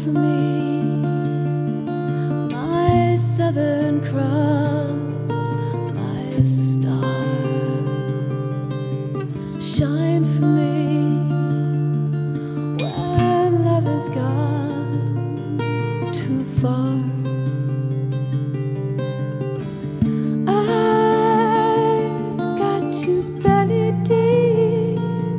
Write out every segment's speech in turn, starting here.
for me, my Southern Cross, my star. Shine for me when love has gone too far. I got you belly deep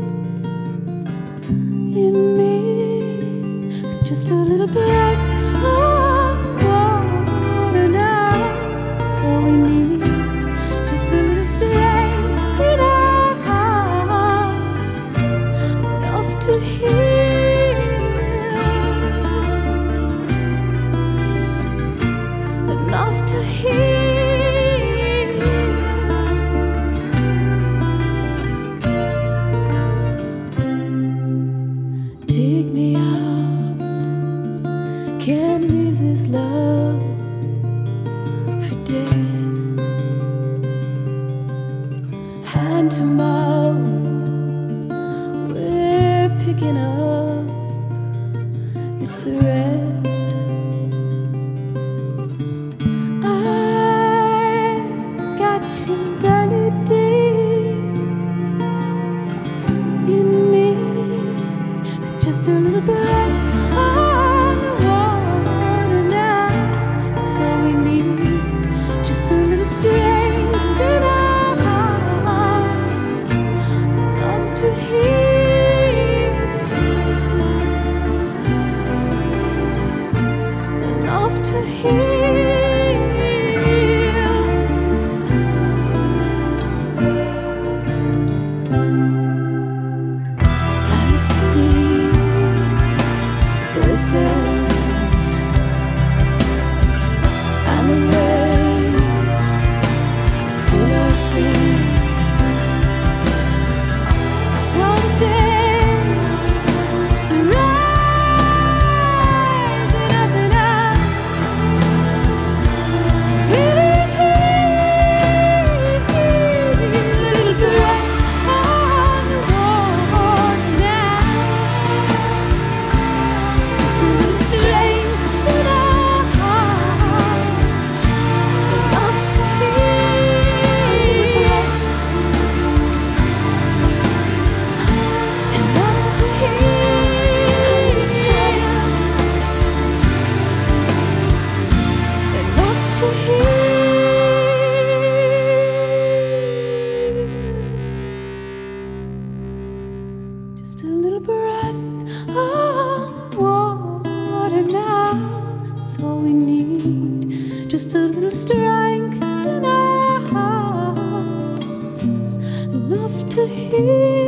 in me, with just a little breath of water now. That's all we need, just a little strength in our hearts, enough to heal, enough to heal. Dig me out, can't leave this love for dead. Hand to mouth, we're picking up the thread. I got you belly deep in me, with just a little breath on the water now. That's all we need, just a little strength in our hearts, enough to heal, enough to heal. I see glistens and the waves pull us in. Something rising up and up, a little breath on the water now, just a little strength in our heart, enough to heal, enough to heal, enough to heal. Just a little breath of water now. That's all we need, just a little strength in our hearts, enough to heal.